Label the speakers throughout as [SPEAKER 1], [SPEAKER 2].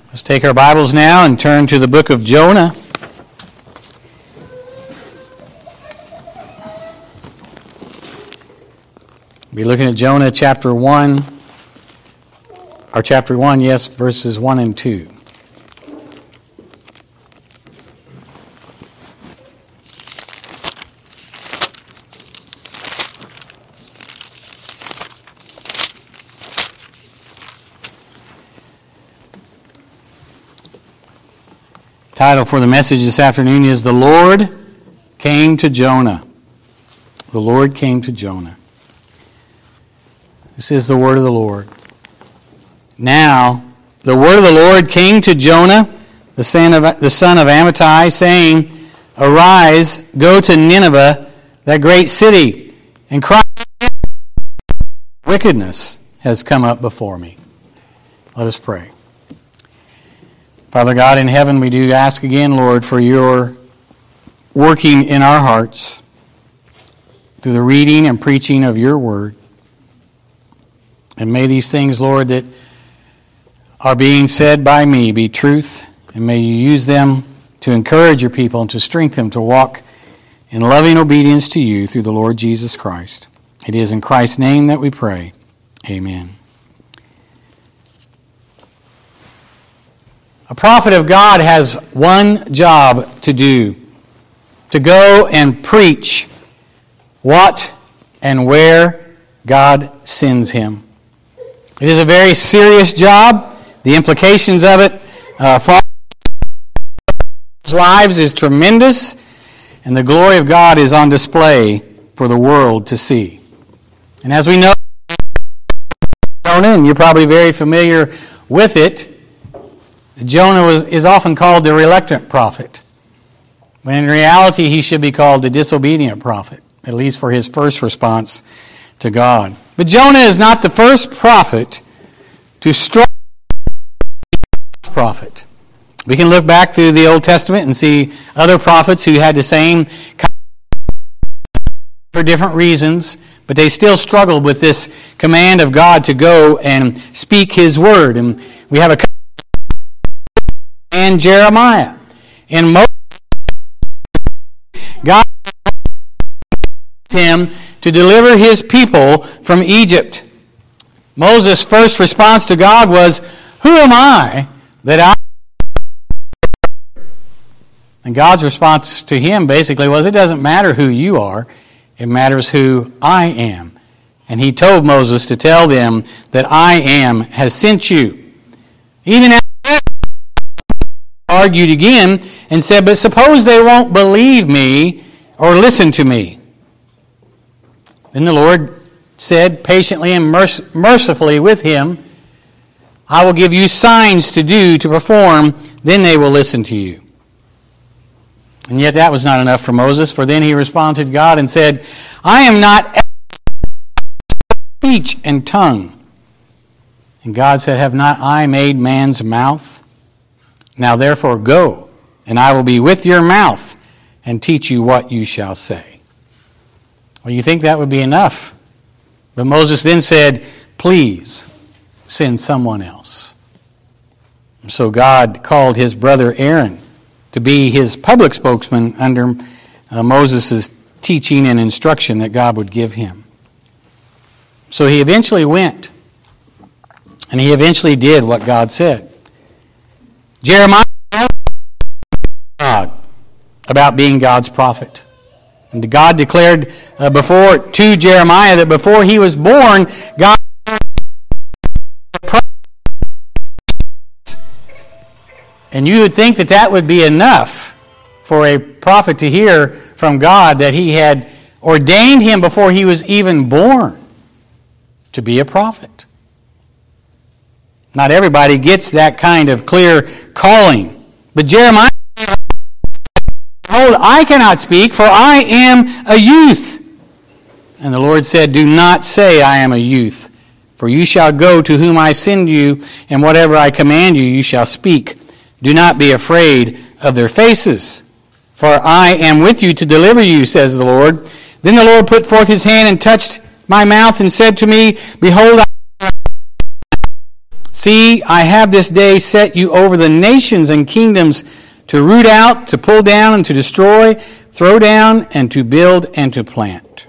[SPEAKER 1] Let's take our Bibles now and turn to the book of Jonah. We'll be looking at Jonah chapter 1, verses 1 and 2. Title for the message this afternoon is The Lord Came to Jonah. The Lord came to Jonah. This is the word of the Lord. Now, the word of the Lord came to Jonah, the son of Amittai, saying, Arise, go to Nineveh, that great city, and cry, wickedness has come up before me. Let us pray. Father God in heaven, we do ask again, Lord, for your working in our hearts through the reading and preaching of your word. And may these things, Lord, that are being said by me be truth, and may you use them to encourage your people and to strengthen them to walk in loving obedience to you through the Lord Jesus Christ. It is in Christ's name that we pray. Amen. A prophet of God has one job to do: to go and preach what and where God sends him. It is a very serious job. The implications of it for our lives is tremendous, and the glory of God is on display for the world to see. And as we know, and you're probably very familiar with it, Jonah is often called the reluctant prophet, when in reality he should be called the disobedient prophet, at least for his first response to God. But Jonah is not the first prophet to struggle with prophet. We can look back through the Old Testament and see other prophets who had the same kind for different reasons, but they still struggled with this command of God to go and speak his word. And we have a and Jeremiah. And God asked him to deliver his people from Egypt. Moses' first response to God was, Who am I that I... And God's response to him basically was, it doesn't matter who you are, it matters who I am. And he told Moses to tell them that I am has sent you. Even after argued again and said, But suppose they won't believe me or listen to me. Then the Lord said patiently and mercifully with him, I will give you signs to do, to perform, then they will listen to you. And yet that was not enough for Moses, for then he responded to God and said, I am not speech and tongue. And God said, Have not I made man's mouth? Now therefore go, and I will be with your mouth and teach you what you shall say. Well, you think that would be enough. But Moses then said, Please send someone else. And so God called his brother Aaron to be his public spokesman under Moses' teaching and instruction that God would give him. So he eventually went, and he eventually did what God said. Jeremiah God about being God's prophet. And God declared to Jeremiah that before he was born, God and you would think that that would be enough for a prophet to hear from God that he had ordained him before he was even born to be a prophet. Not everybody gets that kind of clear calling. But Jeremiah, Behold, I cannot speak, for I am a youth. And the Lord said, Do not say I am a youth, for you shall go to whom I send you, and whatever I command you, you shall speak. Do not be afraid of their faces, for I am with you to deliver you, says the Lord. Then the Lord put forth his hand and touched my mouth and said to me, Behold, See, I have this day set you over the nations and kingdoms to root out, to pull down, and to destroy, throw down, and to build and to plant.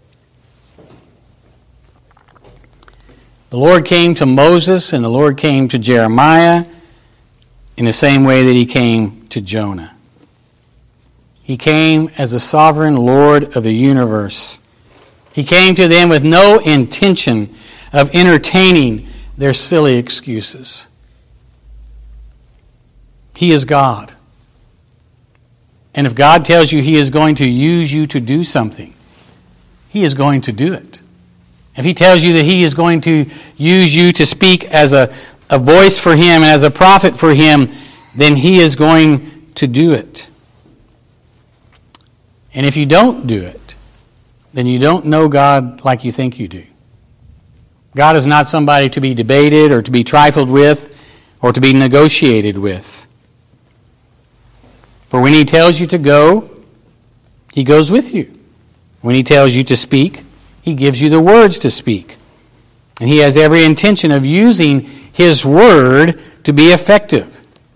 [SPEAKER 1] The Lord came to Moses and the Lord came to Jeremiah in the same way that he came to Jonah. He came as the sovereign Lord of the universe. He came to them with no intention of entertaining their silly excuses. He is God. And if God tells you He is going to use you to do something, He is going to do it. If He tells you that He is going to use you to speak as a voice for Him and as a prophet for Him, then He is going to do it. And if you don't do it, then you don't know God like you think you do. God is not somebody to be debated or to be trifled with or to be negotiated with. For when He tells you to go, He goes with you. When He tells you to speak, He gives you the words to speak. And He has every intention of using His word to be effective.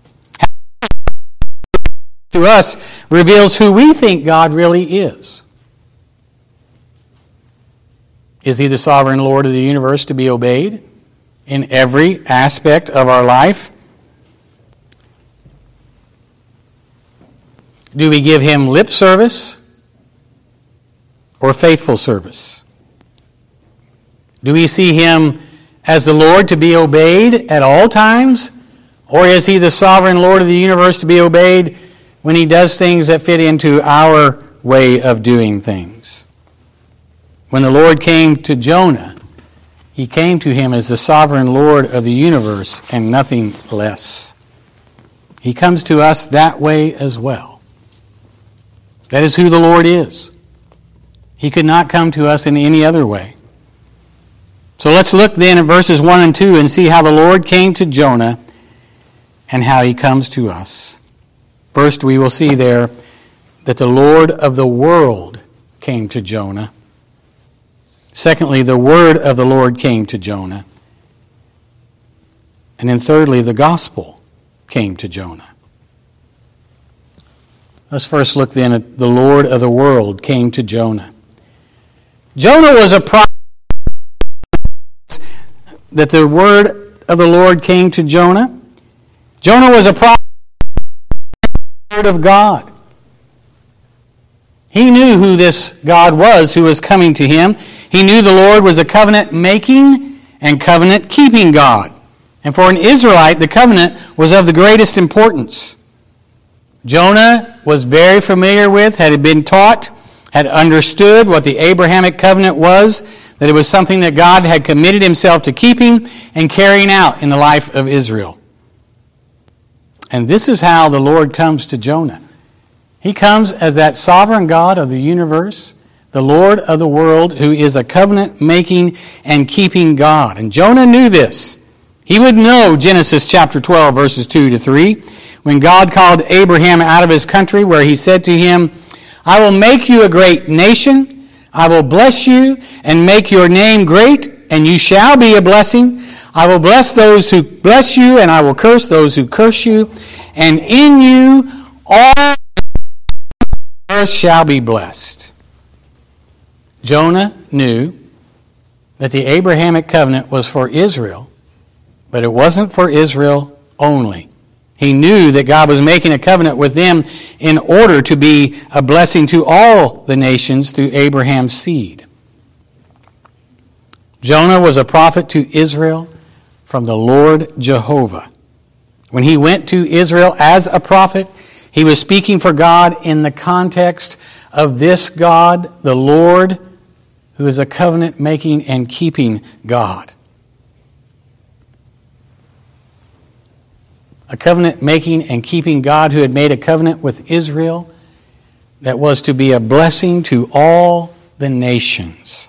[SPEAKER 1] To us reveals who we think God really is. Is He the sovereign Lord of the universe to be obeyed in every aspect of our life? Do we give Him lip service or faithful service? Do we see Him as the Lord to be obeyed at all times? Or is He the sovereign Lord of the universe to be obeyed when He does things that fit into our way of doing things? When the Lord came to Jonah, He came to him as the sovereign Lord of the universe and nothing less. He comes to us that way as well. That is who the Lord is. He could not come to us in any other way. So let's look then at verses 1 and 2 and see how the Lord came to Jonah and how He comes to us. First, we will see there that the Lord of the world came to Jonah. Secondly, the word of the Lord came to Jonah. And then thirdly, the gospel came to Jonah. Let's first look then at the Lord of the world came to Jonah. Jonah was a prophet that the word of the Lord came to Jonah. Jonah was a prophet of God. He knew who this God was who was coming to him. He knew the Lord was a covenant-making and covenant-keeping God. And for an Israelite, the covenant was of the greatest importance. Jonah was very familiar with, had been taught, had understood what the Abrahamic covenant was, that it was something that God had committed Himself to keeping and carrying out in the life of Israel. And this is how the Lord comes to Jonah. He comes as that sovereign God of the universe, the Lord of the world, who is a covenant-making and keeping God. And Jonah knew this. He would know Genesis chapter 12, verses 2 to 3, when God called Abraham out of his country, where He said to him, I will make you a great nation. I will bless you and make your name great, and you shall be a blessing. I will bless those who bless you, and I will curse those who curse you. And in you all earth shall be blessed. Jonah knew that the Abrahamic covenant was for Israel, but it wasn't for Israel only. He knew that God was making a covenant with them in order to be a blessing to all the nations through Abraham's seed. Jonah was a prophet to Israel from the Lord Jehovah. When he went to Israel as a prophet, he was speaking for God in the context of this God, the Lord, who is a covenant-making and keeping God. A covenant-making and keeping God who had made a covenant with Israel that was to be a blessing to all the nations.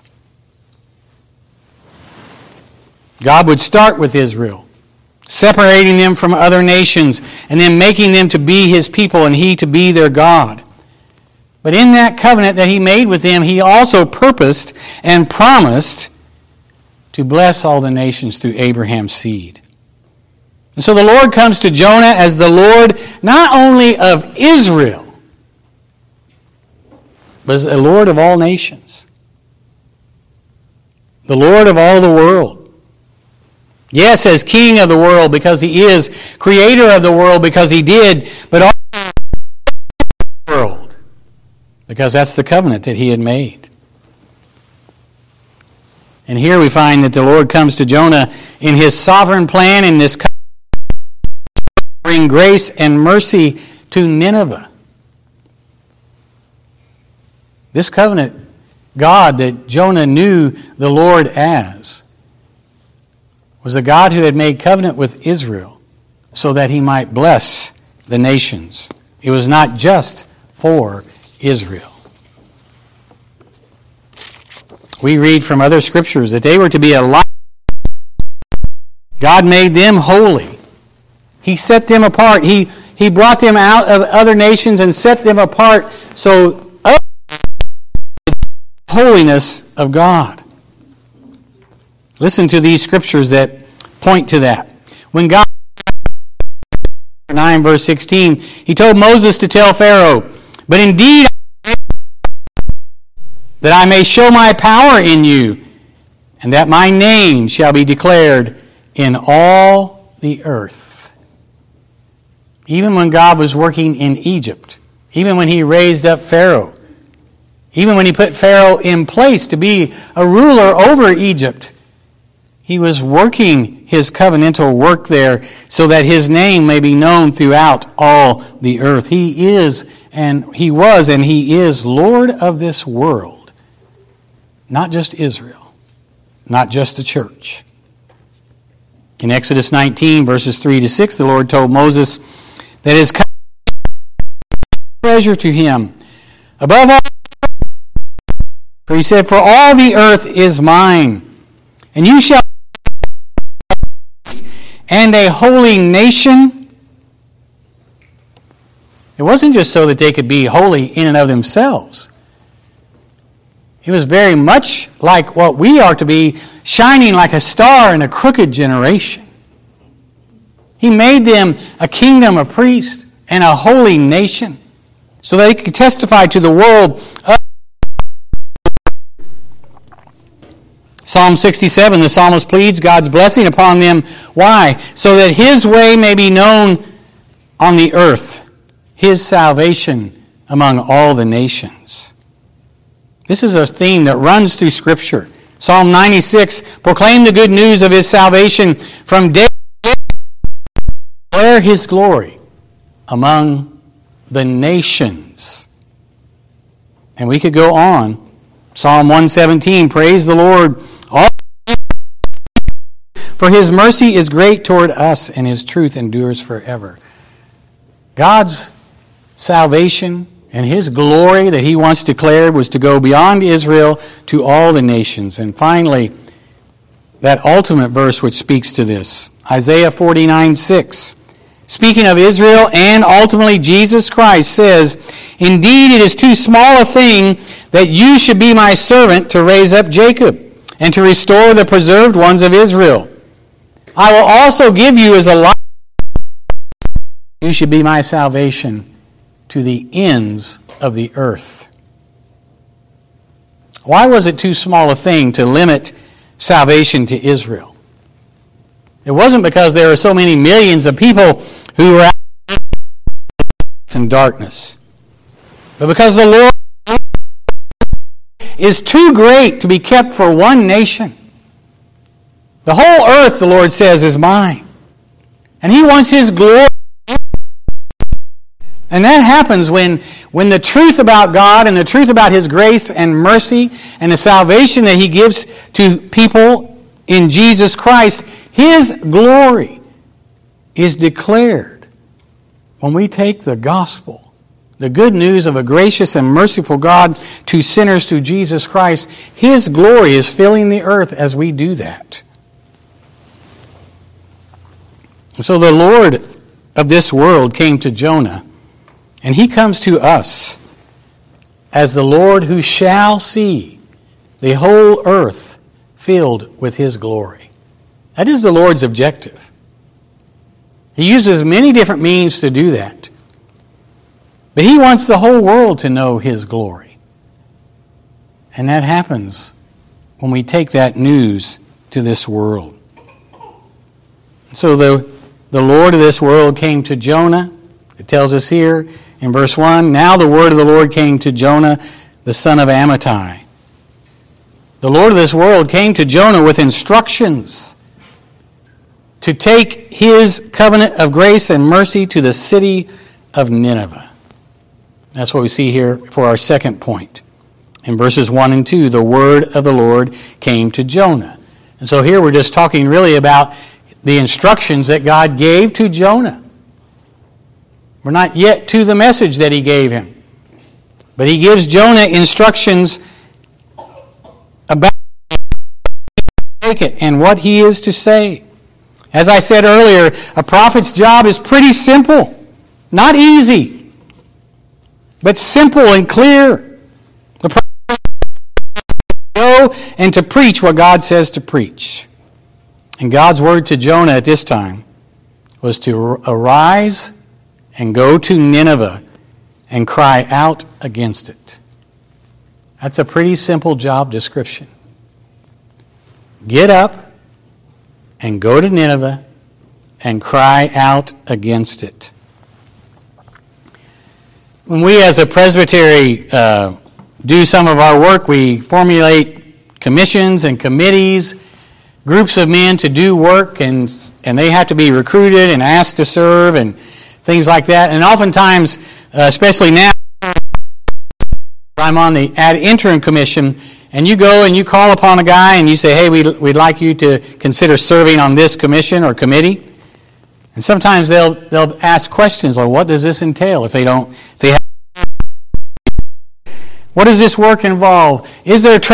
[SPEAKER 1] God would start with Israel, separating them from other nations, and then making them to be His people and He to be their God. But in that covenant that He made with them, He also purposed and promised to bless all the nations through Abraham's seed. And so the Lord comes to Jonah as the Lord not only of Israel, but as the Lord of all nations. The Lord of all the world. Yes, as King of the world because He is, Creator of the world because He did, but also the world because that's the covenant that He had made. And here we find that the Lord comes to Jonah in His sovereign plan in this covenant to bring grace and mercy to Nineveh. This covenant God that Jonah knew the Lord as was a God who had made covenant with Israel so that He might bless the nations. It was not just for Israel. We read from other scriptures that they were to be a light. God made them holy. He set them apart. He brought them out of other nations and set them apart so holiness of God. Listen to these scriptures that point to that. When God, 9 verse 16, He told Moses to tell Pharaoh, "But indeed, that I may show my power in you, and that my name shall be declared in all the earth." Even when God was working in Egypt, even when He raised up Pharaoh, even when He put Pharaoh in place to be a ruler over Egypt, He was working His covenantal work there so that His name may be known throughout all the earth. He is, and He was, and He is Lord of this world. Not just Israel, not just the church. In Exodus 19, verses 3 to 6, the Lord told Moses that His covenant treasure to Him above all. For He said, "For all the earth is mine, and you shall be and a holy nation." It wasn't just so that they could be holy in and of themselves. It was very much like what we are to be, shining like a star in a crooked generation. He made them a kingdom of priests and a holy nation so that they could testify to the world. Psalm 67, the psalmist pleads God's blessing upon them. Why? So that His way may be known on the earth, His salvation among all the nations. This is a theme that runs through Scripture. Psalm 96, proclaim the good news of His salvation from day to day. Declare His glory among the nations. And we could go on. Psalm 117, praise the Lord. For His mercy is great toward us, and His truth endures forever. God's salvation and His glory that He once declared was to go beyond Israel to all the nations. And finally, that ultimate verse which speaks to this, Isaiah 49:6, speaking of Israel and ultimately Jesus Christ, says, "Indeed, it is too small a thing that you should be my servant to raise up Jacob and to restore the preserved ones of Israel. I will also give you as a light. You should be my salvation to the ends of the earth." Why was it too small a thing to limit salvation to Israel? It wasn't because there are so many millions of people who were out in darkness, but because the Lord is too great to be kept for one nation. The whole earth, the Lord says, is mine. And He wants His glory. And that happens when the truth about God and the truth about His grace and mercy and the salvation that He gives to people in Jesus Christ, His glory is declared when we take the gospel, the good news of a gracious and merciful God to sinners through Jesus Christ. His glory is filling the earth as we do that. So the Lord of this world came to Jonah, and He comes to us as the Lord who shall see the whole earth filled with His glory. That is the Lord's objective. He uses many different means to do that. But he wants the whole world to know his glory. And that happens when we take that news to this world. So the Lord of this world came to Jonah. It tells us here in verse 1, now the word of the Lord came to Jonah, the son of Amittai. The Lord of this world came to Jonah with instructions to take his covenant of grace and mercy to the city of Nineveh. That's what we see here for our second point. In verses 1 and 2, the word of the Lord came to Jonah. And so here we're just talking really about the instructions that God gave to Jonah. We're not yet to the message that he gave him. But he gives Jonah instructions about it and what he is to say. As I said earlier, a prophet's job is pretty simple. Not easy, but simple and clear. The prophet is to go and to preach what God says to preach. And God's word to Jonah at this time was to arise and go to Nineveh and cry out against it. That's a pretty simple job description. Get up and go to Nineveh and cry out against it. When we as a presbytery do some of our work, we formulate commissions and committees, groups of men to do work, and they have to be recruited and asked to serve and things like that. And oftentimes, especially now, I'm on the ad interim commission, and you go and you call upon a guy and you say, hey, we'd like you to consider serving on this commission or committee. And sometimes they'll ask questions like, what does this entail? What does this work involve? Is there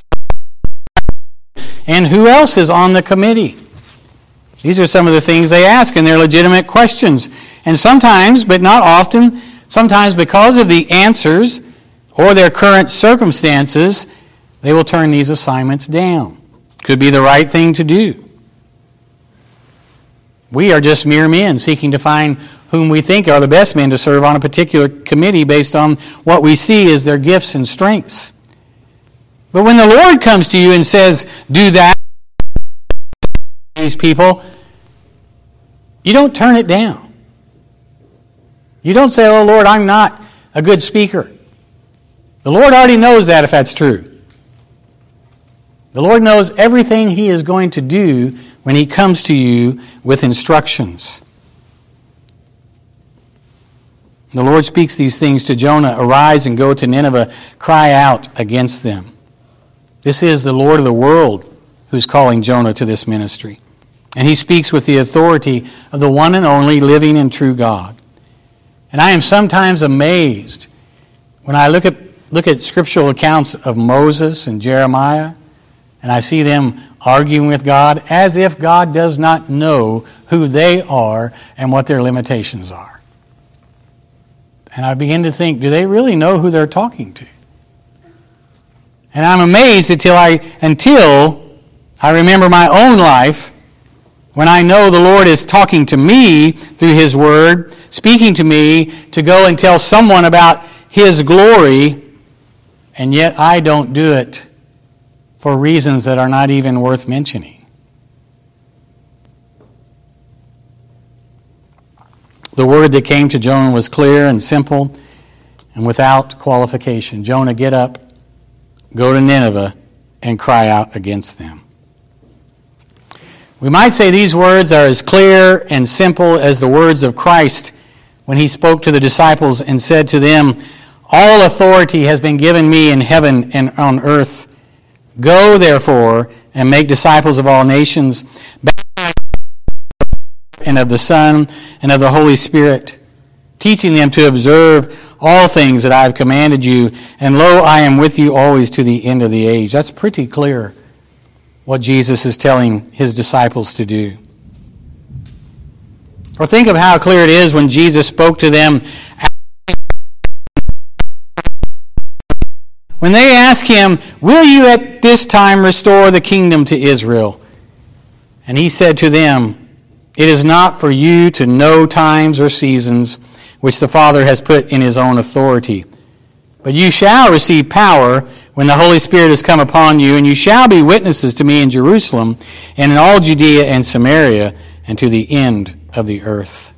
[SPEAKER 1] and who else is on the committee? These are some of the things they ask, and they're legitimate questions. And sometimes, but not often, sometimes because of the answers or their current circumstances, they will turn these assignments down. Could be the right thing to do. We are just mere men seeking to find whom we think are the best men to serve on a particular committee based on what we see as their gifts and strengths. But when the Lord comes to you and says, do that, these people, you don't turn it down. You don't say, oh Lord, I'm not a good speaker. The Lord already knows that if that's true. The Lord knows everything He is going to do when He comes to you with instructions. The Lord speaks these things to Jonah, arise and go to Nineveh, cry out against them. This is the Lord of the world who's calling Jonah to this ministry. And He speaks with the authority of the one and only living and true God. And I am sometimes amazed when I look at scriptural accounts of Moses and Jeremiah, and I see them arguing with God as if God does not know who they are and what their limitations are. And I begin to think, do they really know who they're talking to? And I'm amazed until I remember my own life when I know the Lord is talking to me through His Word, speaking to me to go and tell someone about His glory, and yet I don't do it for reasons that are not even worth mentioning. The word that came to Jonah was clear and simple and without qualification. Jonah, get up, go to Nineveh, and cry out against them. We might say these words are as clear and simple as the words of Christ when He spoke to the disciples and said to them, all authority has been given me in heaven and on earth. Go, therefore, and make disciples of all nations, and of the Son, and of the Holy Spirit, teaching them to observe all things that I have commanded you, and lo, I am with you always to the end of the age. That's pretty clear what Jesus is telling His disciples to do. Or think of how clear it is when Jesus spoke to them. When they ask Him, will you at this time restore the kingdom to Israel? And He said to them, It is not for you to know times or seasons which the Father has put in his own authority. But you shall receive power when the Holy Spirit has come upon you, and you shall be witnesses to me in Jerusalem and in all Judea and Samaria and to the end of the earth.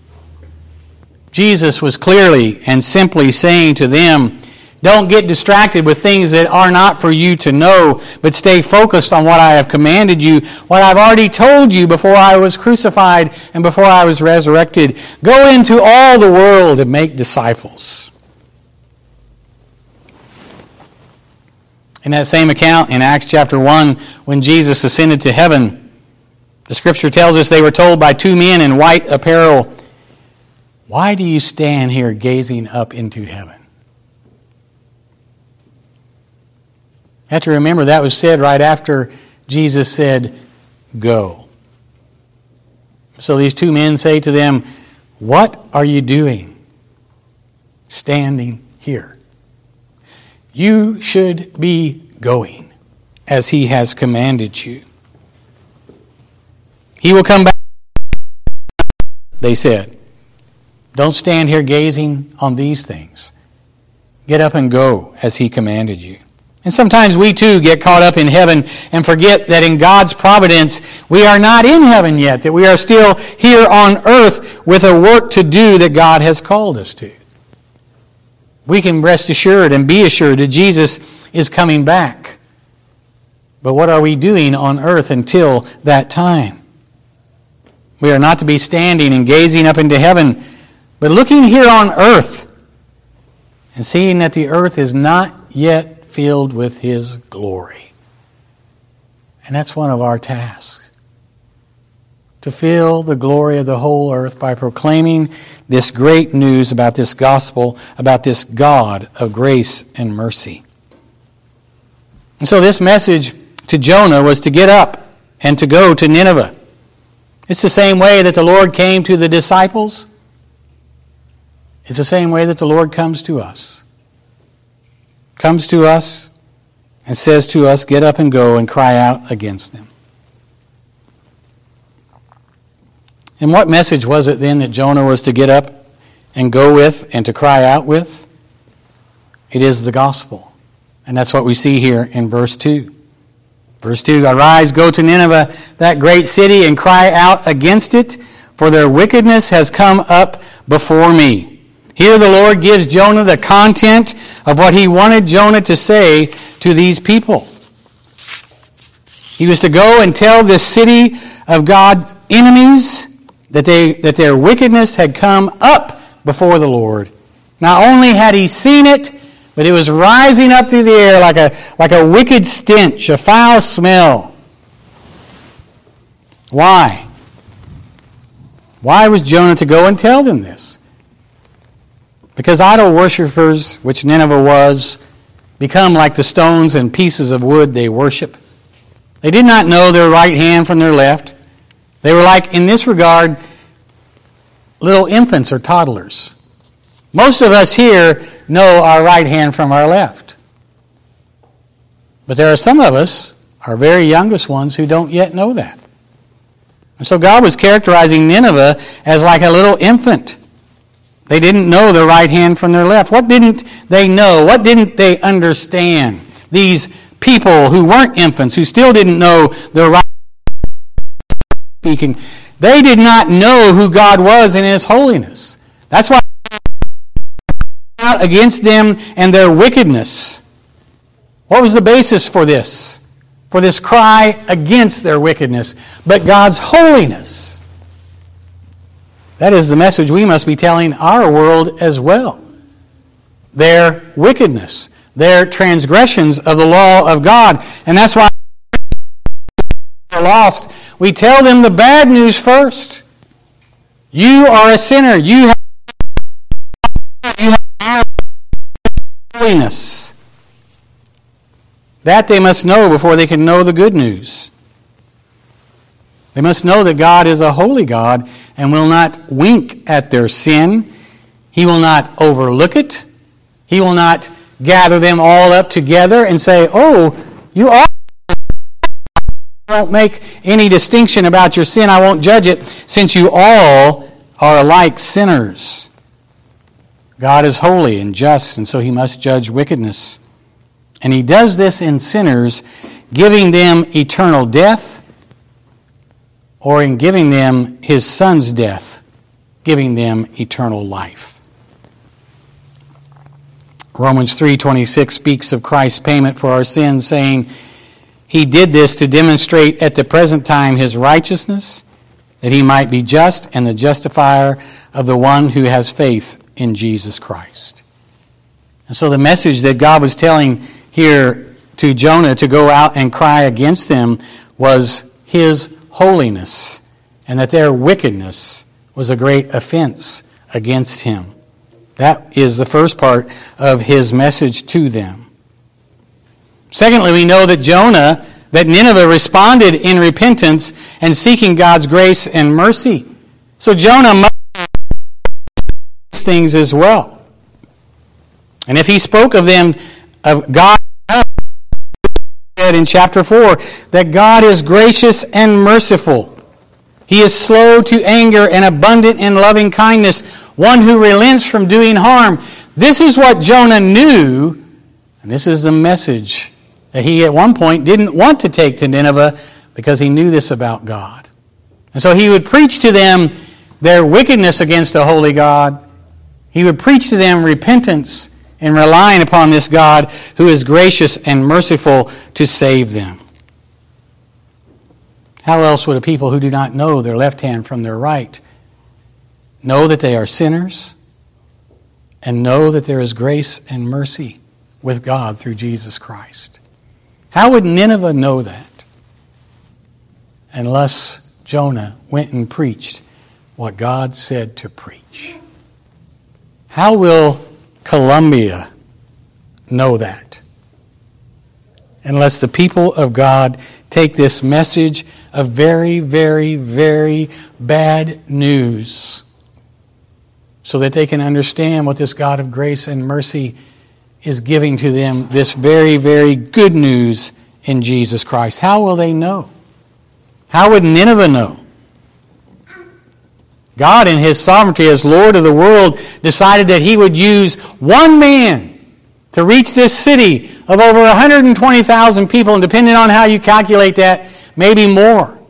[SPEAKER 1] Jesus was clearly and simply saying to them, don't get distracted with things that are not for you to know, but stay focused on what I have commanded you, what I've already told you before I was crucified and before I was resurrected. Go into all the world and make disciples. In that same account in Acts chapter 1, when Jesus ascended to heaven, the scripture tells us they were told by two men in white apparel, "Why do you stand here gazing up into heaven?" You have to remember that was said right after Jesus said, "Go." So these two men say to them, "What are you doing standing here? You should be going as he has commanded you." He will come back, they said. Don't stand here gazing on these things. Get up and go as he commanded you. And sometimes we too get caught up in heaven and forget that in God's providence we are not in heaven yet, that we are still here on earth with a work to do that God has called us to. We can rest assured and be assured that Jesus is coming back. But what are we doing on earth until that time? We are not to be standing and gazing up into heaven, but looking here on earth and seeing that the earth is not yet filled with his glory. And that's one of our tasks. To fill the glory of the whole earth by proclaiming this great news about this gospel, about this God of grace and mercy. And so this message to Jonah was to get up and to go to Nineveh. It's the same way that the Lord came to the disciples. It's the same way that the Lord comes to us. Comes to us and says to us, get up and go and cry out against them. And what message was it then that Jonah was to get up and go with and to cry out with? It is the gospel. And that's what we see here in verse 2. Verse 2, "Arise, go to Nineveh, that great city, and cry out against it, for their wickedness has come up before me." Here the Lord gives Jonah the content of what he wanted Jonah to say to these people. He was to go and tell this city of God's enemies that their wickedness had come up before the Lord. Not only had he seen it, but it was rising up through the air like a wicked stench, a foul smell. Why? Why was Jonah to go and tell them this? Because idol worshippers, which Nineveh was, become like the stones and pieces of wood they worship. They did not know their right hand from their left. They were like, in this regard, little infants or toddlers. Most of us here know our right hand from our left. But there are some of us, our very youngest ones, who don't yet know that. And so God was characterizing Nineveh as like a little infant. They didn't know their right hand from their left. What didn't they know? What didn't they understand? These people who weren't infants, who still didn't know their right speaking, they did not know who God was in his holiness. That's why out against them and their wickedness. What was the basis for this? For this cry against their wickedness, but God's holiness. That is the message we must be telling our world as well. Their wickedness, their transgressions of the law of God. And that's why they're lost. We tell them the bad news first. You are a sinner. You have holiness. That they must know before they can know the good news. They must know that God is a holy God and will not wink at their sin. He will not overlook it. He will not gather them all up together and say, "Oh, you are won't make any distinction about your sin. I won't judge it, since you all are alike sinners. God is holy and just, and so he must judge wickedness. And he does this in sinners, giving them eternal death, or in giving them his Son's death, giving them eternal life. Romans 3:26 speaks of Christ's payment for our sins, saying, he did this to demonstrate at the present time his righteousness, that he might be just and the justifier of the one who has faith in Jesus Christ. And so the message that God was telling here to Jonah to go out and cry against them was his holiness, and that their wickedness was a great offense against him. That is the first part of his message to them. Secondly, we know that Nineveh responded in repentance and seeking God's grace and mercy. So Jonah must do these things as well. And if he spoke of them, of God, in chapter 4, that God is gracious and merciful. He is slow to anger and abundant in loving kindness, one who relents from doing harm. This is what Jonah knew, and this is the message that he at one point didn't want to take to Nineveh because he knew this about God. And so he would preach to them their wickedness against a holy God. He would preach to them repentance and relying upon this God who is gracious and merciful to save them. How else would a people who do not know their left hand from their right know that they are sinners and know that there is grace and mercy with God through Jesus Christ? How would Nineveh know that unless Jonah went and preached what God said to preach? How will Columbia know that unless the people of God take this message of very, very, very bad news so that they can understand what this God of grace and mercy is giving to them, this very, very good news in Jesus Christ? How will they know? How would Nineveh know? God, in his sovereignty as Lord of the world, decided that he would use one man to reach this city of over 120,000 people, and depending on how you calculate that, maybe more.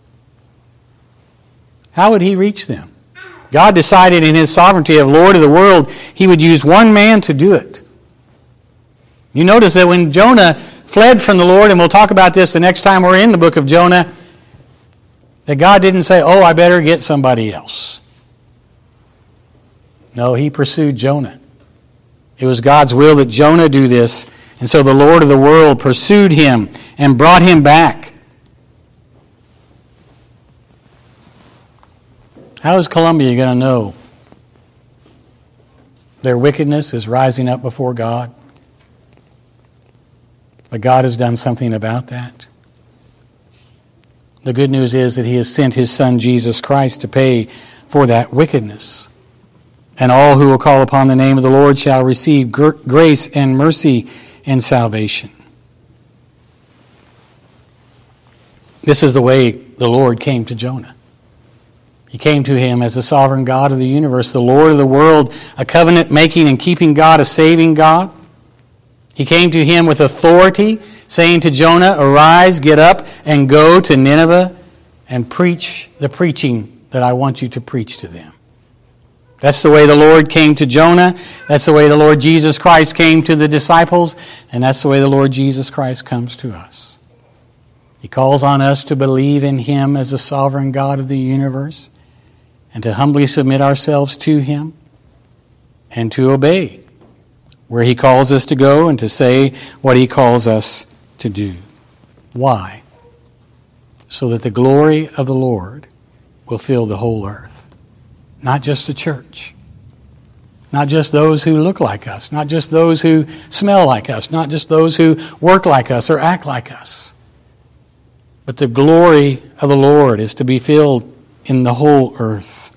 [SPEAKER 1] How would he reach them? God decided in his sovereignty of Lord of the world, he would use one man to do it. You notice that when Jonah fled from the Lord, and we'll talk about this the next time we're in the book of Jonah, that God didn't say, oh, I better get somebody else. No, he pursued Jonah. It was God's will that Jonah do this, and so the Lord of the world pursued him and brought him back. How is Columbia going to know their wickedness is rising up before God? But God has done something about that. The good news is that he has sent his Son Jesus Christ to pay for that wickedness. And all who will call upon the name of the Lord shall receive grace and mercy and salvation. This is the way the Lord came to Jonah. He came to him as the sovereign God of the universe, the Lord of the world, a covenant-making and keeping God, a saving God. He came to him with authority, saying to Jonah, arise, get up, and go to Nineveh and preach the preaching that I want you to preach to them. That's the way the Lord came to Jonah. That's the way the Lord Jesus Christ came to the disciples. And that's the way the Lord Jesus Christ comes to us. He calls on us to believe in him as the sovereign God of the universe and to humbly submit ourselves to him and to obey where he calls us to go and to say what he calls us to do. Why? So that the glory of the Lord will fill the whole earth. Not just the church. Not just those who look like us. Not just those who smell like us. Not just those who work like us or act like us. But the glory of the Lord is to be filled in the whole earth.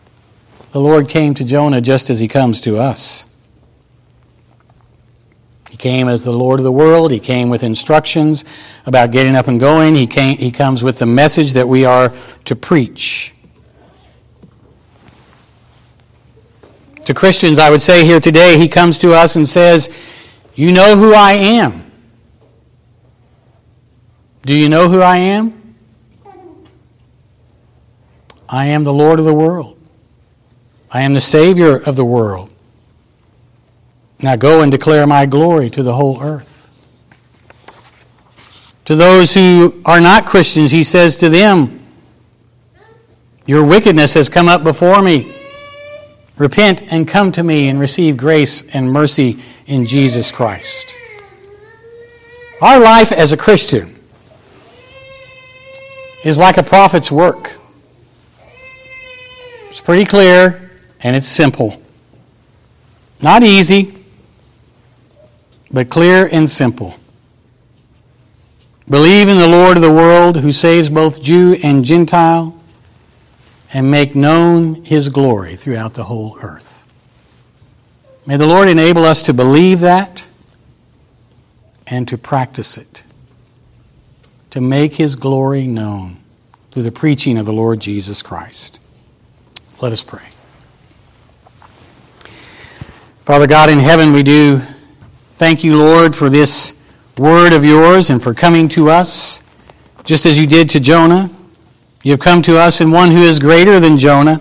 [SPEAKER 1] The Lord came to Jonah just as he comes to us. He came as the Lord of the world. He came with instructions about getting up and going. He comes with the message that we are to preach. To Christians, I would say here today, He comes to us and says, you know who I am. Do you know who I am? I am the Lord of the world. I am the Savior of the world. Now go and declare my glory to the whole earth. To those who are not Christians, He says to them, your wickedness has come up before me. Repent and come to me and receive grace and mercy in Jesus Christ. Our life as a Christian is like a prophet's work. It's pretty clear and it's simple. Not easy, but clear and simple. Believe in the Lord of the world who saves both Jew and Gentile, and make known His glory throughout the whole earth. May the Lord enable us to believe that and to practice it, to make His glory known through the preaching of the Lord Jesus Christ. Let us pray. Father God in heaven, we do thank you, Lord, for this word of yours and for coming to us just as you did to Jonah. You have come to us in one who is greater than Jonah.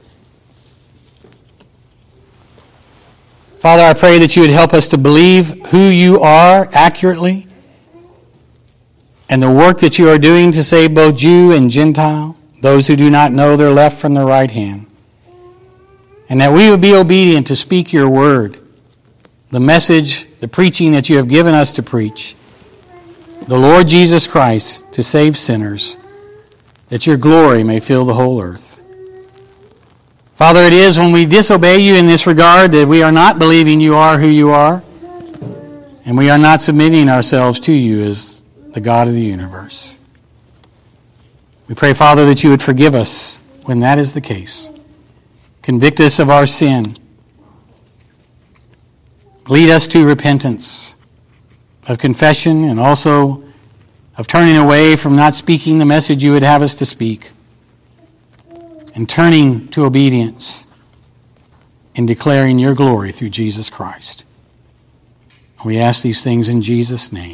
[SPEAKER 1] Father, I pray that you would help us to believe who you are accurately and the work that you are doing to save both Jew and Gentile, those who do not know their left from their right hand. And that we would be obedient to speak your word, the message, the preaching that you have given us to preach, the Lord Jesus Christ to save sinners, that your glory may fill the whole earth. Father, it is when we disobey you in this regard that we are not believing you are who you are, and we are not submitting ourselves to you as the God of the universe. We pray, Father, that you would forgive us when that is the case. Convict us of our sin. Lead us to repentance, of confession, and also of turning away from not speaking the message you would have us to speak, and turning to obedience in declaring your glory through Jesus Christ. We ask these things in Jesus' name.